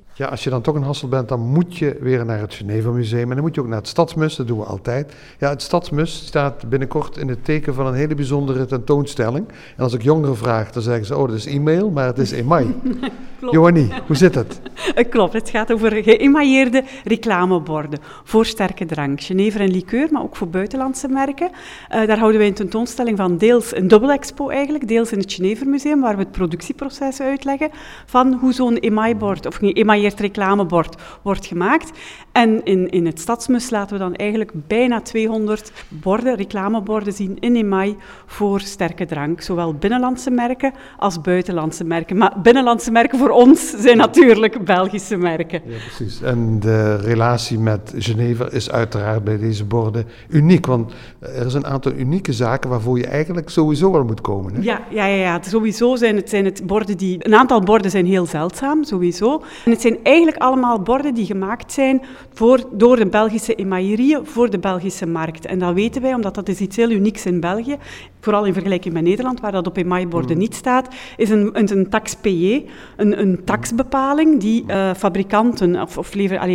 Ja, als je dan toch in Hasselt bent, dan moet je weer naar het Geneva Museum. En dan moet je ook naar het Stadsmus, dat doen we altijd. Ja, het Stadsmus staat binnenkort in het teken van een hele bijzondere tentoonstelling. En als ik jongeren vraag, dan zeggen ze, dat is e-mail, maar het is email. Johannie, hoe zit het? Klopt, het gaat over geëmailleerde reclameborden voor sterke drank. Genever en liqueur, maar ook voor buitenlandse merken. Daar houden wij een tentoonstelling van, deels een dubbel-expo eigenlijk, deels in het Genever Museum, waar we het productieproces uitleggen van hoe zo'n emaillebord, of een emailleerd reclamebord wordt gemaakt. En in het Stadsmus laten we dan eigenlijk bijna 200 borden, reclameborden zien in email voor sterke drank. Zowel binnenlandse merken als buitenlandse merken. Maar binnenlandse merken voor ons zijn natuurlijk Belgische merken. Ja, precies. En de relatie met Genever is uiteraard bij deze borden uniek. Want er is een aantal unieke zaken waarvoor je eigenlijk sowieso wel moet komen. Hè? Ja. Sowieso zijn het borden die... Een aantal borden zijn heel zeldzaam, sowieso. En het zijn eigenlijk allemaal borden die gemaakt zijn door de Belgische emaillerieën voor de Belgische markt. En dat weten wij, omdat dat is iets heel unieks in België. Vooral in vergelijking met Nederland, waar dat op emailleborden niet staat, is een taxe payée, een taxbepaling die fabrikanten of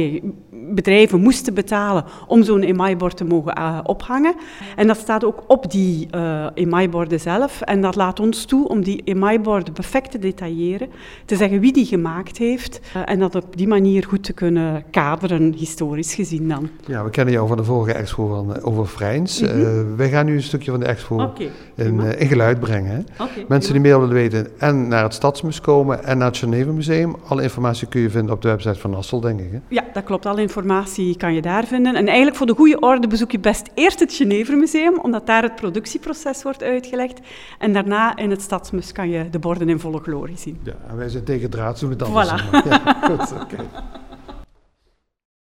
bedrijven moesten betalen om zo'n emaillebord te mogen ophangen. En dat staat ook op die emailleborden zelf. En dat laat ons toe om die emailleborden perfect te detailleren, te zeggen wie die gemaakt heeft en dat op die manier goed te kunnen kaderen, historisch gezien dan. Ja, we kennen jou van de vorige expo over Vrijns. Wij gaan nu een stukje van de expo in geluid brengen. Hè? Mensen die meer willen weten en naar het Stadsmus komen en naar het Genever Museum. Alle informatie kun je vinden op de website van Hasselt, denk ik. Hè? Ja, dat klopt. Alle informatie kan je daar vinden. En eigenlijk voor de goede orde bezoek je best eerst het Genever Museum, omdat daar het productieproces wordt uitgelegd. En daarna in het Stadsmus kan je de borden in volle glorie zien. Ja, en wij zijn tegen draad, doen we het anders. Voilà. Ja, goed, okay.